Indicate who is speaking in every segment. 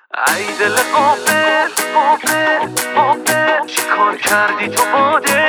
Speaker 1: ای دل غافل غافل غافل، چی کار کردی تو باده؟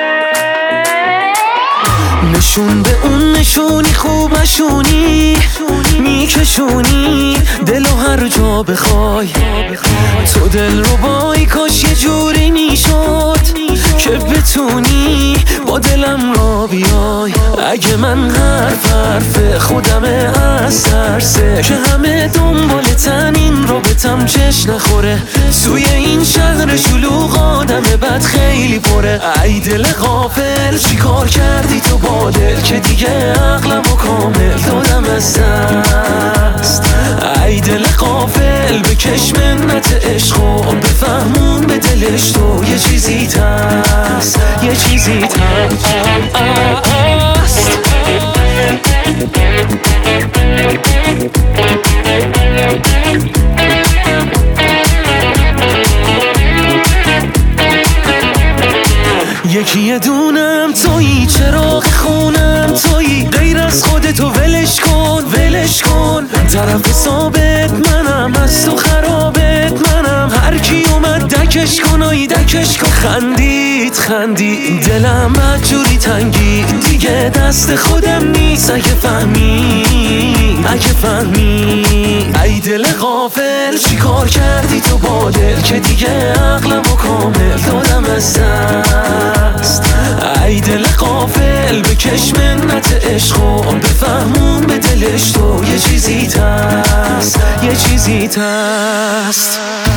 Speaker 2: نشون به اون نشونی خوب نشونی، میکشونی دلو هر جا بخوای. تو دل رو بای کاش یه جوری میشد که بتونی با دلم را بیای. اگه من حرف خودمه از ترسه که همه دنبالتن این رابطم چش نخوره. توی این شهر شلوغ آدم بد خیلی پره. ای دل غافل چی کار کردی تو با دل که دیگه عقلمو کامل دادم از دست. ای دل غافل بکش منت عشقو بفهمون به دلش تو یه چیزی هست، یه چیزی هست. یکی دونم تویی، چراغ خونم تویی، غیر از خودتو ولش کن ولش کن. طرف ثابت منم، از تو خرابت منم. هر کی اومد دکش کن آی دکش کن. خندید خندید دلم بدجوری تنگی، دیگه دست خودم نیست اگه فهمی اگه فهمی. ای دل غافل چی کار کردی تو با دل که دیگه عقلمو کامل دادم از دست. ای دل غافل بکش منت عشقو بفهمون به دلش تو یه چیزی هست، یه چیزی هست.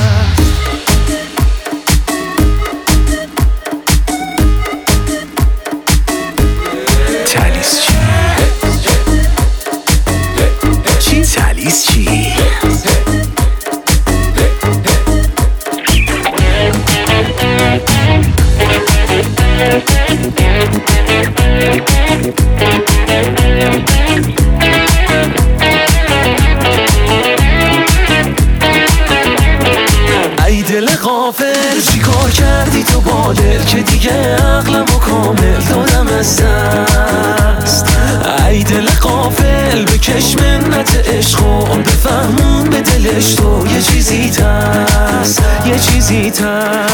Speaker 2: تالیس چی؟ چی تالیس چی؟ ای دل غافل چی کار کردی تو با دل که دیگه عقلمو کامل دادم از دست. ای دل غافل بکش منت عشقو بفهمون به دلش تو یه چیزی هست، یه چیزی هست.